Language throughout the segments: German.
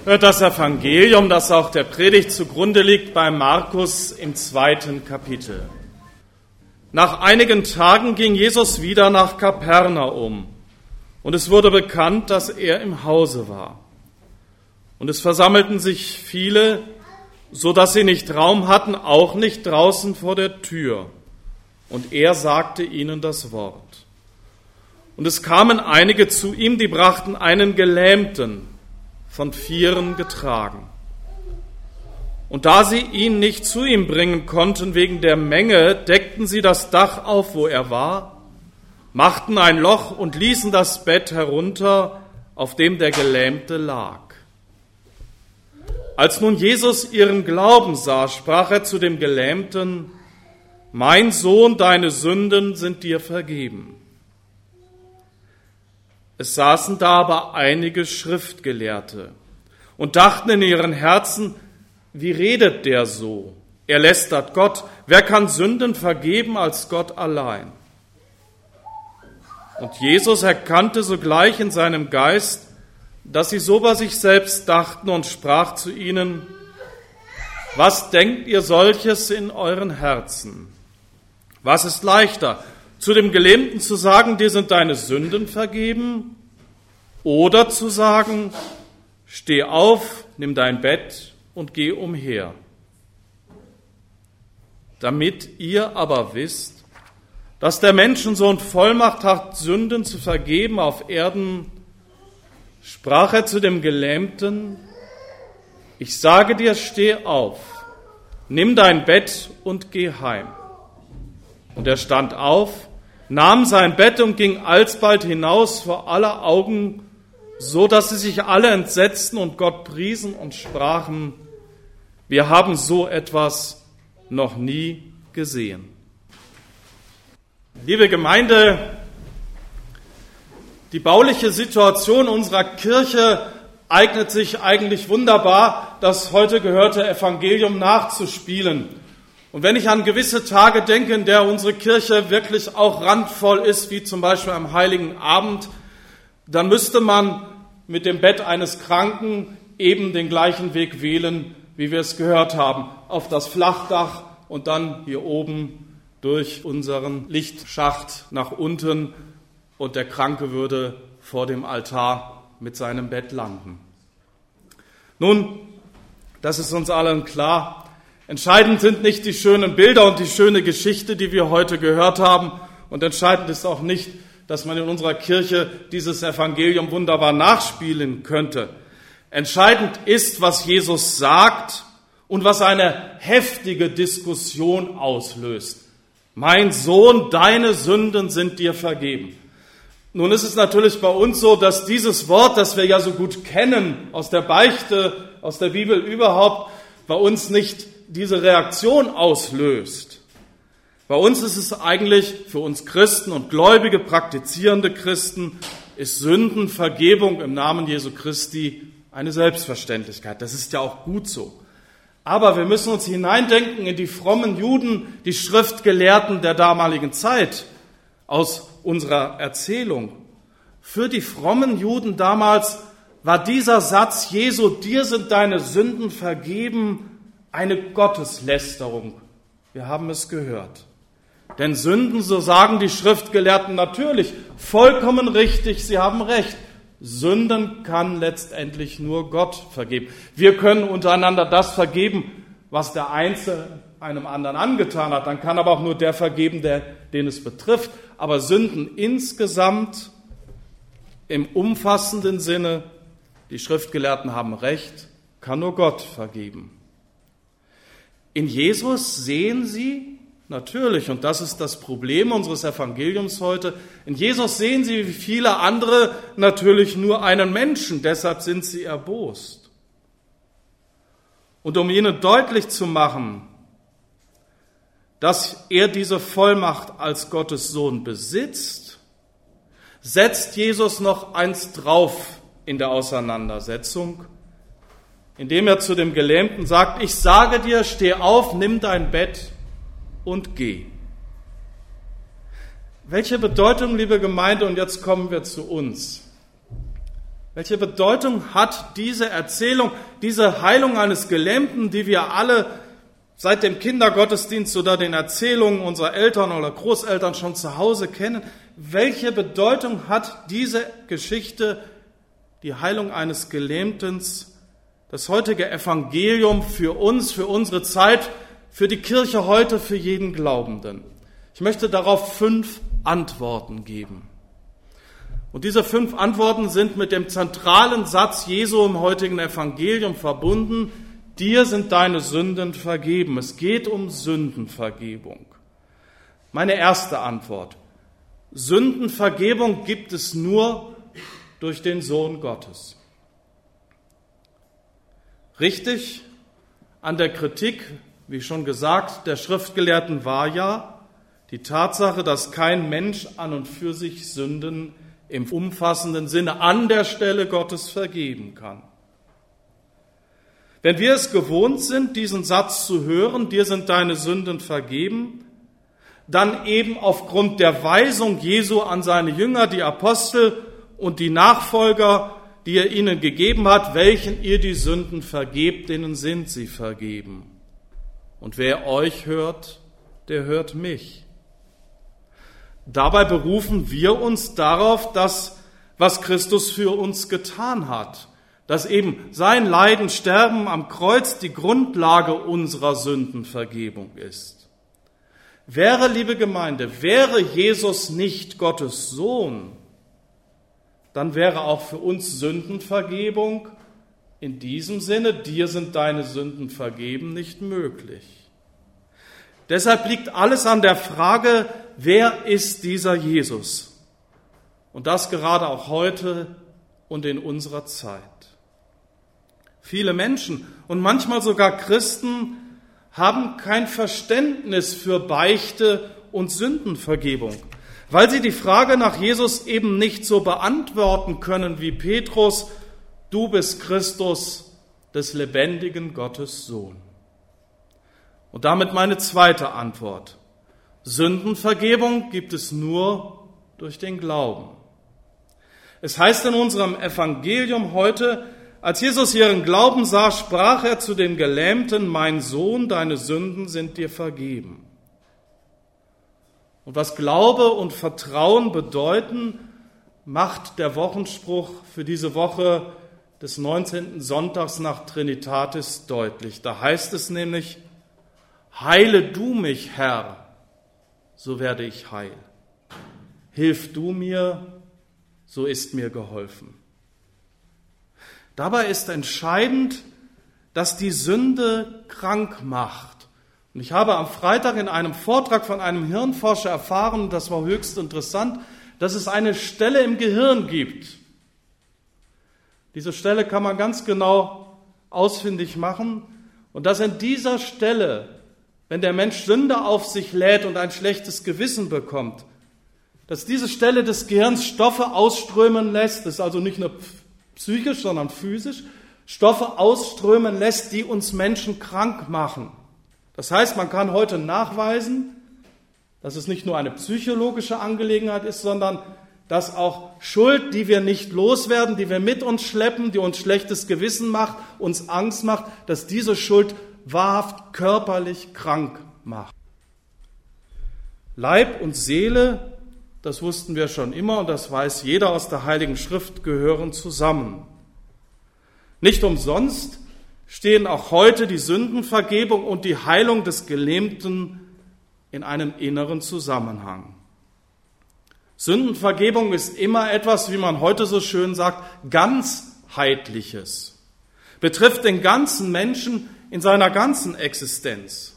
Das Evangelium, das auch der Predigt zugrunde liegt, bei Markus im 2. Kapitel. Nach einigen Tagen ging Jesus wieder nach Kapernaum, und es wurde bekannt, dass er im Hause war. Und es versammelten sich viele, so dass sie nicht Raum hatten, auch nicht draußen vor der Tür. Und er sagte ihnen das Wort. Und es kamen einige zu ihm, die brachten einen Gelähmten, von Vieren getragen. Und da sie ihn nicht zu ihm bringen konnten wegen der Menge, deckten sie das Dach auf, wo er war, machten ein Loch und ließen das Bett herunter, auf dem der Gelähmte lag. Als nun Jesus ihren Glauben sah, sprach er zu dem Gelähmten: Mein Sohn, deine Sünden sind dir vergeben. Es saßen da aber einige Schriftgelehrte und dachten in ihren Herzen: Wie redet der so? Er lästert Gott. Wer kann Sünden vergeben als Gott allein? Und Jesus erkannte sogleich in seinem Geist, dass sie so bei sich selbst dachten, und sprach zu ihnen: Was denkt ihr solches in euren Herzen? Was ist leichter, zu dem Gelähmten zu sagen, dir sind deine Sünden vergeben, oder zu sagen, steh auf, nimm dein Bett und geh umher? Damit ihr aber wisst, dass der Menschensohn Vollmacht hat, Sünden zu vergeben auf Erden, sprach er zu dem Gelähmten: Ich sage dir, steh auf, nimm dein Bett und geh heim. Und er stand auf, nahm sein Bett und ging alsbald hinaus vor aller Augen, so dass sie sich alle entsetzten und Gott priesen und sprachen: Wir haben so etwas noch nie gesehen. Liebe Gemeinde, die bauliche Situation unserer Kirche eignet sich eigentlich wunderbar, das heute gehörte Evangelium nachzuspielen. Und wenn ich an gewisse Tage denke, in der unsere Kirche wirklich auch randvoll ist, wie zum Beispiel am Heiligen Abend, dann müsste man mit dem Bett eines Kranken eben den gleichen Weg wählen, wie wir es gehört haben, auf das Flachdach und dann hier oben durch unseren Lichtschacht nach unten, und der Kranke würde vor dem Altar mit seinem Bett landen. Nun, das ist uns allen klar. Entscheidend sind nicht die schönen Bilder und die schöne Geschichte, die wir heute gehört haben. Und entscheidend ist auch nicht, dass man in unserer Kirche dieses Evangelium wunderbar nachspielen könnte. Entscheidend ist, was Jesus sagt und was eine heftige Diskussion auslöst. Mein Sohn, deine Sünden sind dir vergeben. Nun ist es natürlich bei uns so, dass dieses Wort, das wir ja so gut kennen aus der Beichte, aus der Bibel überhaupt, bei uns nicht diese Reaktion auslöst. Bei uns ist es eigentlich, für uns Christen und gläubige, praktizierende Christen, ist Sündenvergebung im Namen Jesu Christi eine Selbstverständlichkeit. Das ist ja auch gut so. Aber wir müssen uns hineindenken in die frommen Juden, die Schriftgelehrten der damaligen Zeit aus unserer Erzählung. Für die frommen Juden damals war dieser Satz Jesu, dir sind deine Sünden vergeben, eine Gotteslästerung. Wir haben es gehört. Denn Sünden, so sagen die Schriftgelehrten natürlich, vollkommen richtig, sie haben recht. Sünden kann letztendlich nur Gott vergeben. Wir können untereinander das vergeben, was der Einzelne einem anderen angetan hat. Dann kann aber auch nur der vergeben, den es betrifft. Aber Sünden insgesamt im umfassenden Sinne, die Schriftgelehrten haben recht, kann nur Gott vergeben. In Jesus sehen sie natürlich, und das ist das Problem unseres Evangeliums heute, in Jesus sehen sie wie viele andere natürlich nur einen Menschen, deshalb sind sie erbost. Und um ihnen deutlich zu machen, dass er diese Vollmacht als Gottes Sohn besitzt, setzt Jesus noch eins drauf in der Auseinandersetzung, indem er zu dem Gelähmten sagt: Ich sage dir, steh auf, nimm dein Bett und geh. Welche Bedeutung, liebe Gemeinde, und jetzt kommen wir zu uns. Welche Bedeutung hat diese Erzählung, diese Heilung eines Gelähmten, die wir alle seit dem Kindergottesdienst oder den Erzählungen unserer Eltern oder Großeltern schon zu Hause kennen? Welche Bedeutung hat diese Geschichte, die Heilung eines Gelähmten, das heutige Evangelium für uns, für unsere Zeit, für die Kirche heute, für jeden Glaubenden? Ich möchte darauf 5 Antworten geben. Und diese 5 Antworten sind mit dem zentralen Satz Jesu im heutigen Evangelium verbunden: Dir sind deine Sünden vergeben. Es geht um Sündenvergebung. Meine erste Antwort: Sündenvergebung gibt es nur durch den Sohn Gottes. Richtig an der Kritik, wie schon gesagt, der Schriftgelehrten war ja die Tatsache, dass kein Mensch an und für sich Sünden im umfassenden Sinne an der Stelle Gottes vergeben kann. Wenn wir es gewohnt sind, diesen Satz zu hören, dir sind deine Sünden vergeben, dann eben aufgrund der Weisung Jesu an seine Jünger, die Apostel und die Nachfolger, die er ihnen gegeben hat, welchen ihr die Sünden vergebt, denen sind sie vergeben. Und wer euch hört, der hört mich. Dabei berufen wir uns darauf, dass, was Christus für uns getan hat, dass eben sein Leiden, Sterben am Kreuz die Grundlage unserer Sündenvergebung ist. Wäre Jesus nicht Gottes Sohn, dann wäre auch für uns Sündenvergebung in diesem Sinne, dir sind deine Sünden vergeben, nicht möglich. Deshalb liegt alles an der Frage, wer ist dieser Jesus? Und das gerade auch heute und in unserer Zeit. Viele Menschen und manchmal sogar Christen haben kein Verständnis für Beichte und Sündenvergebung, weil sie die Frage nach Jesus eben nicht so beantworten können wie Petrus: Du bist Christus, des lebendigen Gottes Sohn. Und damit meine zweite Antwort: Sündenvergebung gibt es nur durch den Glauben. Es heißt in unserem Evangelium heute: Als Jesus ihren Glauben sah, sprach er zu dem Gelähmten: Mein Sohn, deine Sünden sind dir vergeben. Und was Glaube und Vertrauen bedeuten, macht der Wochenspruch für diese Woche des 19. Sonntags nach Trinitatis deutlich. Da heißt es nämlich: Heile du mich, Herr, so werde ich heil. Hilf du mir, so ist mir geholfen. Dabei ist entscheidend, dass die Sünde krank macht. Und ich habe am Freitag in einem Vortrag von einem Hirnforscher erfahren, das war höchst interessant, dass es eine Stelle im Gehirn gibt. Diese Stelle kann man ganz genau ausfindig machen. Und dass in dieser Stelle, wenn der Mensch Sünde auf sich lädt und ein schlechtes Gewissen bekommt, dass diese Stelle des Gehirns Stoffe ausströmen lässt, das ist also nicht nur psychisch, sondern physisch, Stoffe ausströmen lässt, die uns Menschen krank machen. Das heißt, man kann heute nachweisen, dass es nicht nur eine psychologische Angelegenheit ist, sondern dass auch Schuld, die wir nicht loswerden, die wir mit uns schleppen, die uns schlechtes Gewissen macht, uns Angst macht, dass diese Schuld wahrhaft körperlich krank macht. Leib und Seele, das wussten wir schon immer und das weiß jeder aus der Heiligen Schrift, gehören zusammen. Nicht umsonst stehen auch heute die Sündenvergebung und die Heilung des Gelähmten in einem inneren Zusammenhang. Sündenvergebung ist immer etwas, wie man heute so schön sagt, ganzheitliches. Betrifft den ganzen Menschen in seiner ganzen Existenz.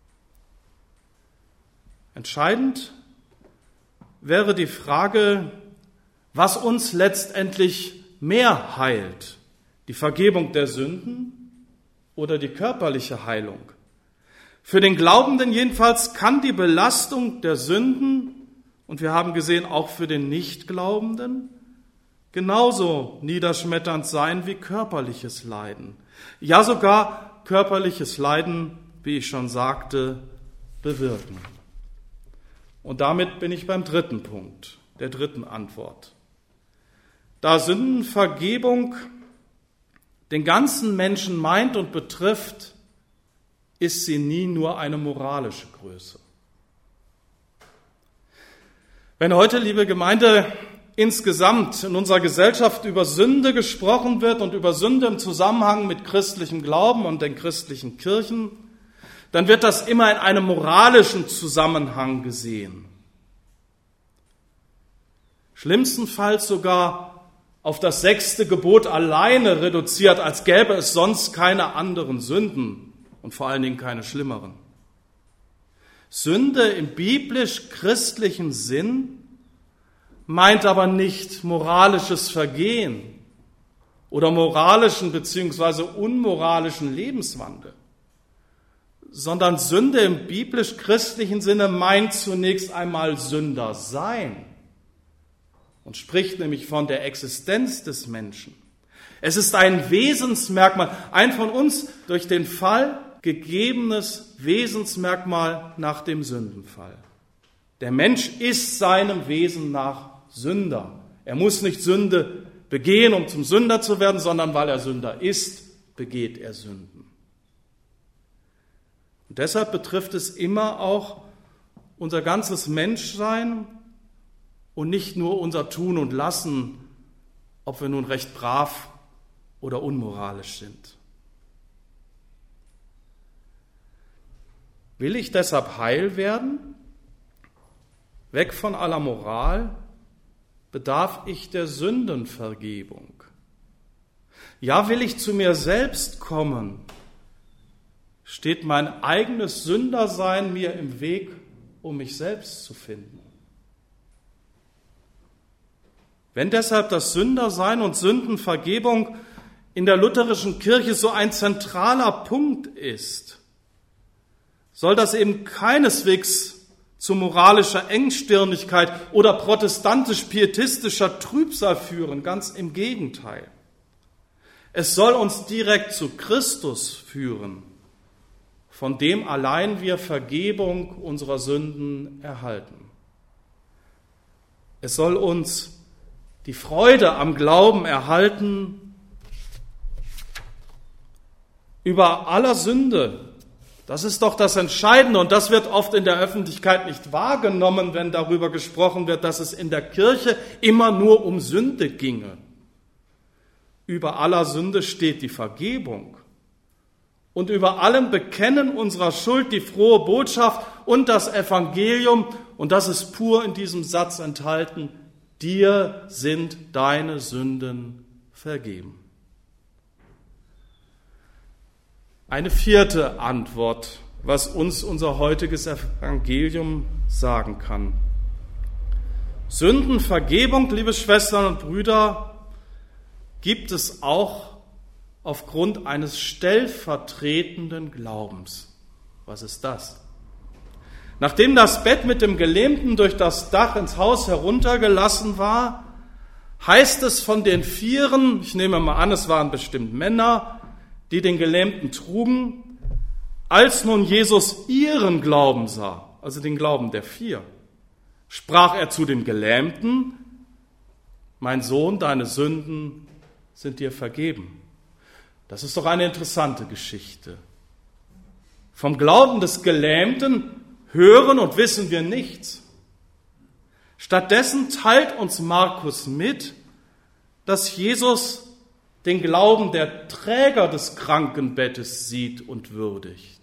Entscheidend wäre die Frage, was uns letztendlich mehr heilt, die Vergebung der Sünden oder die körperliche Heilung. Für den Glaubenden jedenfalls kann die Belastung der Sünden, und wir haben gesehen, auch für den Nichtglaubenden, genauso niederschmetternd sein wie körperliches Leiden. Ja, sogar körperliches Leiden, wie ich schon sagte, bewirken. Und damit bin ich beim dritten Punkt, der dritten Antwort. Da Sündenvergebung den ganzen Menschen meint und betrifft, ist sie nie nur eine moralische Größe. Wenn heute, liebe Gemeinde, insgesamt in unserer Gesellschaft über Sünde gesprochen wird und über Sünde im Zusammenhang mit christlichem Glauben und den christlichen Kirchen, dann wird das immer in einem moralischen Zusammenhang gesehen. Schlimmstenfalls sogar auf das 6. Gebot alleine reduziert, als gäbe es sonst keine anderen Sünden und vor allen Dingen keine schlimmeren. Sünde im biblisch-christlichen Sinn meint aber nicht moralisches Vergehen oder moralischen bzw. unmoralischen Lebenswandel, sondern Sünde im biblisch-christlichen Sinne meint zunächst einmal Sünder sein und spricht nämlich von der Existenz des Menschen. Es ist ein Wesensmerkmal, ein von uns durch den Fall gegebenes Wesensmerkmal nach dem Sündenfall. Der Mensch ist seinem Wesen nach Sünder. Er muss nicht Sünde begehen, um zum Sünder zu werden, sondern weil er Sünder ist, begeht er Sünden. Und deshalb betrifft es immer auch unser ganzes Menschsein und nicht nur unser Tun und Lassen, ob wir nun recht brav oder unmoralisch sind. Will ich deshalb heil werden? Weg von aller Moral? Bedarf ich der Sündenvergebung? Ja, will ich zu mir selbst kommen? Steht mein eigenes Sündersein mir im Weg, um mich selbst zu finden? Wenn deshalb das Sündersein und Sündenvergebung in der lutherischen Kirche so ein zentraler Punkt ist, soll das eben keineswegs zu moralischer Engstirnigkeit oder protestantisch-pietistischer Trübsal führen, ganz im Gegenteil. Es soll uns direkt zu Christus führen, von dem allein wir Vergebung unserer Sünden erhalten. Es soll uns die Freude am Glauben erhalten, über aller Sünde. Das ist doch das Entscheidende und das wird oft in der Öffentlichkeit nicht wahrgenommen, wenn darüber gesprochen wird, dass es in der Kirche immer nur um Sünde ginge. Über aller Sünde steht die Vergebung und über allem Bekennen unserer Schuld die frohe Botschaft und das Evangelium, und das ist pur in diesem Satz enthalten: Dir sind deine Sünden vergeben. Eine vierte Antwort, was uns unser heutiges Evangelium sagen kann. Sündenvergebung, liebe Schwestern und Brüder, gibt es auch aufgrund eines stellvertretenden Glaubens. Was ist das? Nachdem das Bett mit dem Gelähmten durch das Dach ins Haus heruntergelassen war, heißt es von den Vieren, ich nehme mal an, es waren bestimmt Männer, die den Gelähmten trugen, als nun Jesus ihren Glauben sah, also den Glauben der Vier, sprach er zu dem Gelähmten: Mein Sohn, deine Sünden sind dir vergeben. Das ist doch eine interessante Geschichte. Vom Glauben des Gelähmten hören und wissen wir nichts. Stattdessen teilt uns Markus mit, dass Jesus den Glauben der Träger des Krankenbettes sieht und würdigt.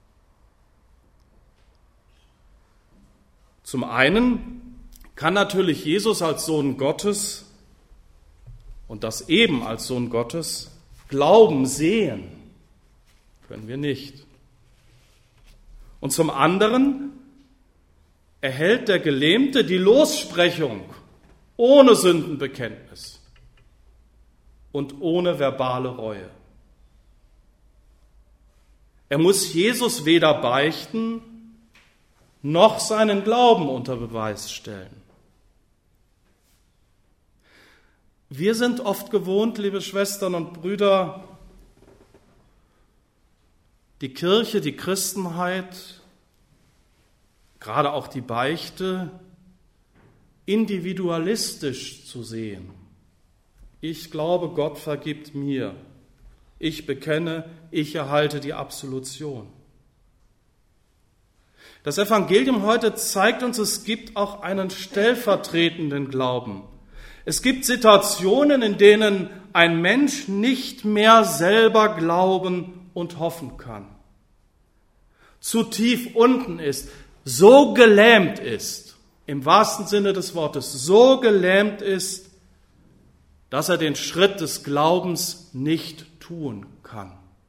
Zum einen kann natürlich Jesus als Sohn Gottes, und das eben als Sohn Gottes, Glauben sehen. Können wir nicht. Und zum anderen erhält der Gelähmte die Lossprechung ohne Sündenbekenntnis und ohne verbale Reue. Er muss Jesus weder beichten, noch seinen Glauben unter Beweis stellen. Wir sind oft gewohnt, liebe Schwestern und Brüder, die Kirche, die Christenheit, gerade auch die Beichte, individualistisch zu sehen. ich glaube, Gott vergibt mir. Ich bekenne, ich erhalte die Absolution. Das Evangelium heute zeigt uns, es gibt auch einen stellvertretenden Glauben. Es gibt Situationen, in denen ein Mensch nicht mehr selber glauben und hoffen kann. Zu tief unten ist, so gelähmt ist, im wahrsten Sinne des Wortes, so gelähmt ist, dass er den Schritt des Glaubens nicht tun kann.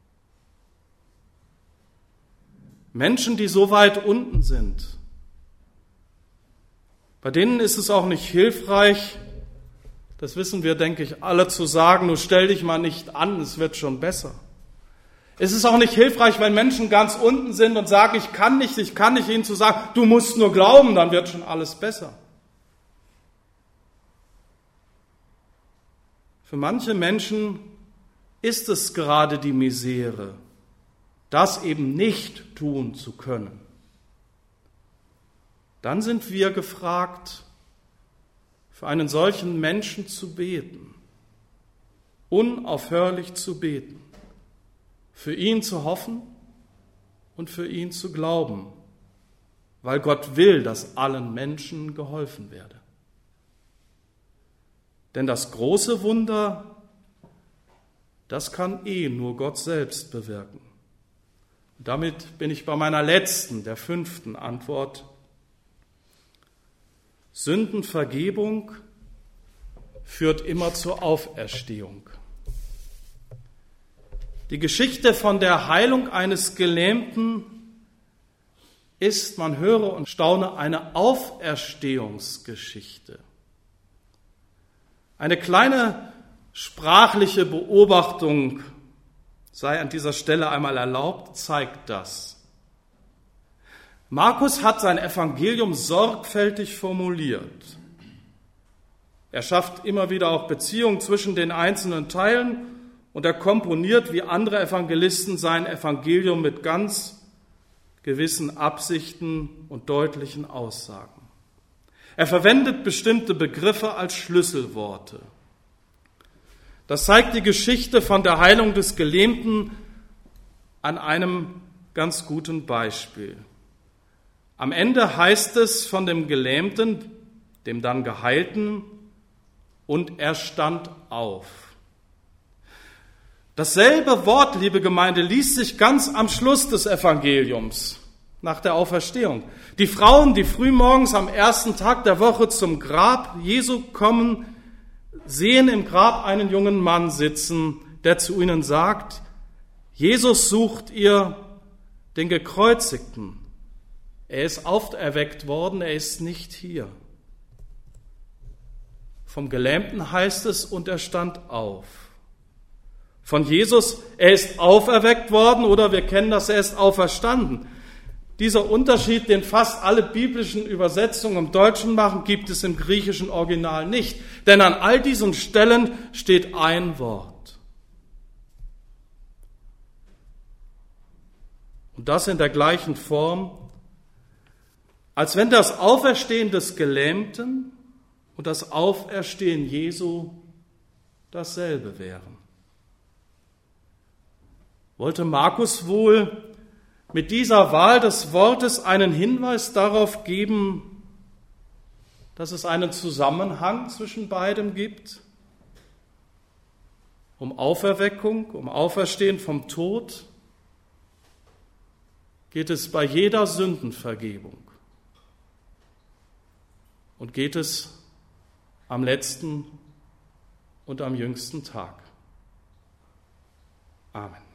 Menschen, die so weit unten sind, bei denen ist es auch nicht hilfreich, das wissen wir, denke ich, alle zu sagen, nur stell dich mal nicht an, es wird schon besser. Es ist auch nicht hilfreich, wenn Menschen ganz unten sind und sagen, ich kann nicht, ihnen zu sagen, du musst nur glauben, dann wird schon alles besser. Für manche Menschen ist es gerade die Misere, das eben nicht tun zu können. Dann sind wir gefragt, für einen solchen Menschen zu beten, unaufhörlich zu beten, für ihn zu hoffen und für ihn zu glauben, weil Gott will, dass allen Menschen geholfen werde. Denn das große Wunder, das kann nur Gott selbst bewirken. Und damit bin ich bei meiner letzten, der 5. Antwort. Sündenvergebung führt immer zur Auferstehung. Die Geschichte von der Heilung eines Gelähmten ist, man höre und staune, eine Auferstehungsgeschichte. Eine kleine sprachliche Beobachtung sei an dieser Stelle einmal erlaubt, zeigt das. Markus hat sein Evangelium sorgfältig formuliert. Er schafft immer wieder auch Beziehungen zwischen den einzelnen Teilen und er komponiert wie andere Evangelisten sein Evangelium mit ganz gewissen Absichten und deutlichen Aussagen. Er verwendet bestimmte Begriffe als Schlüsselworte. Das zeigt die Geschichte von der Heilung des Gelähmten an einem ganz guten Beispiel. Am Ende heißt es von dem Gelähmten, dem dann Geheilten, und er stand auf. Dasselbe Wort, liebe Gemeinde, liest sich ganz am Schluss des Evangeliums, nach der Auferstehung. Die Frauen, die frühmorgens am ersten Tag der Woche zum Grab Jesu kommen, sehen im Grab einen jungen Mann sitzen, der zu ihnen sagt, Jesus sucht ihr den Gekreuzigten. Er ist auferweckt worden, er ist nicht hier. Vom Gelähmten heißt es, und er stand auf. Von Jesus, er ist auferweckt worden, oder wir kennen das, er ist auferstanden. Dieser Unterschied, den fast alle biblischen Übersetzungen im Deutschen machen, gibt es im griechischen Original nicht. Denn an all diesen Stellen steht ein Wort. Und das in der gleichen Form, als wenn das Auferstehen des Gelähmten und das Auferstehen Jesu dasselbe wären. Wollte Markus wohl mit dieser Wahl des Wortes einen Hinweis darauf geben, dass es einen Zusammenhang zwischen beidem gibt? Um Auferweckung, um Auferstehen vom Tod geht es bei jeder Sündenvergebung. Und geht es am letzten und am jüngsten Tag. Amen.